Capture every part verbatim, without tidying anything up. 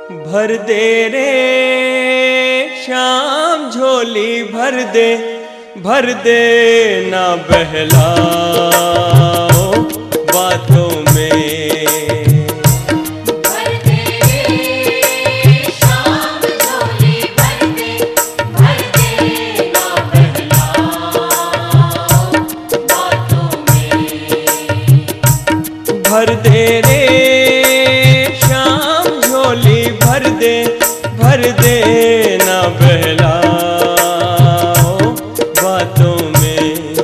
भर दे रे श्याम झोली भर दे, भर दे ना बहलाओ बातों में। भर दे रे श्याम झोली भर दे, भर दे ना बहलाओ बातों में। भर दे रे श्याम झोली भर दे, भर दे ना बहलाओ बातों में।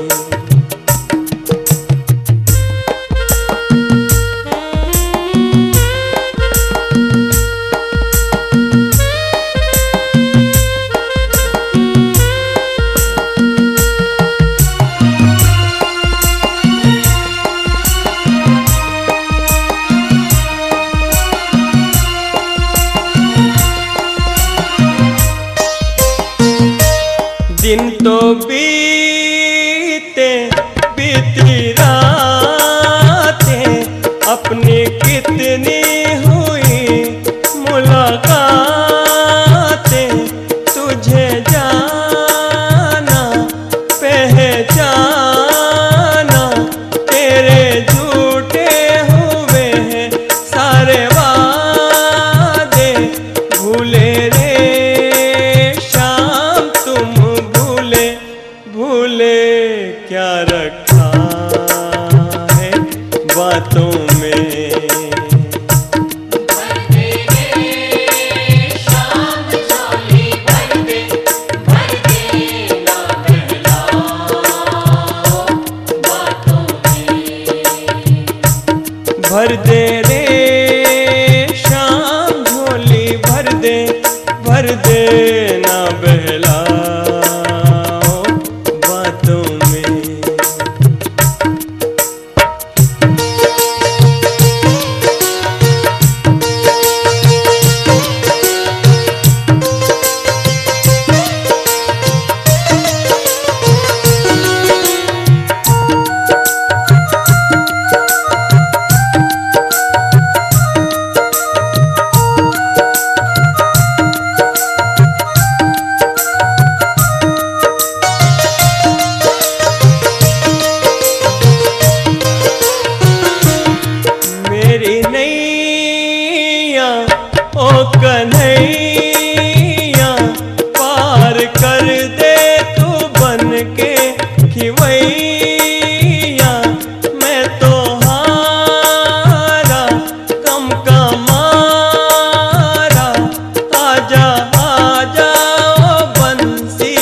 दिन तो बीते बीती रातें, अपनी कितनी हुई मुलाकातें। तुझे जाना पहचाना, तेरे झूठे हुए हैं सारे वादे। भूले रे श्याम तुम भूले, भूले क्या रखा है बातों में। भर दे रे श्याम झोली भर दे, भर दे ना बहलाओ बातों में। भर दे रे श्याम झोली भर दे, भर दे ना बहलाओ बातों में। मेरी नैया ओ कन्हैया, पार कर दे तू बन के खिवैया। मैं तो हारा कम का मारा, आजा आजा ओ बंसी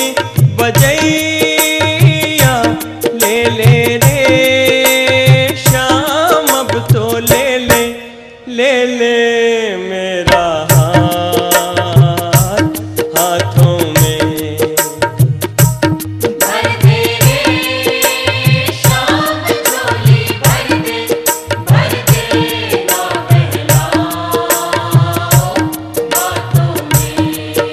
बजैया। ले ले रे श्याम अब तो ले ले, ले ले मेरा हाथ हाथों में। भर दे रे श्याम झोली भर दे, भर दे ना बहलाओ बातों में।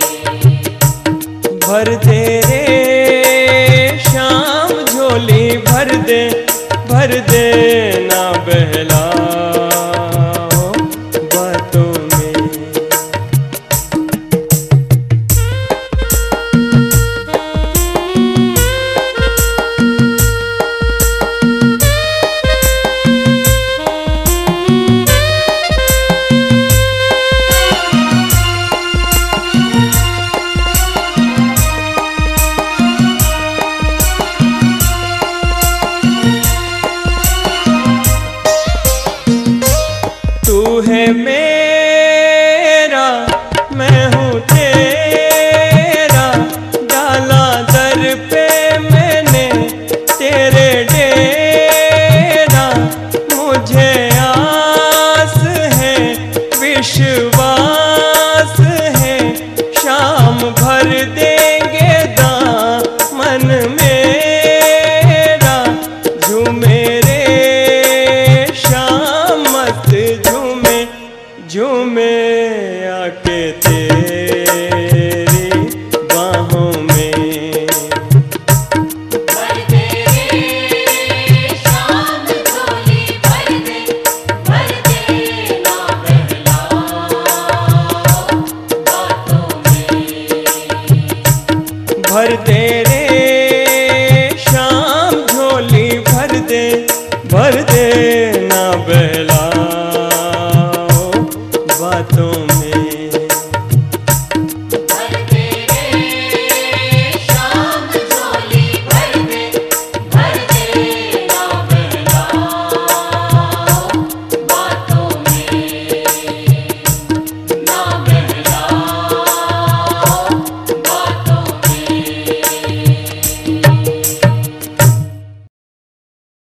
भर दे रे श्याम झोली भर दे, भर दे ना बहलाओ बातों में। तू है मेरा मैं हूँ तेरा, डाला दर पे मैंने तेरे डेरा। मुझे आस है विश्वास है, शाम भर देंगे दामन मेरा। झूमे रे श्याम मत झूमे, झूमे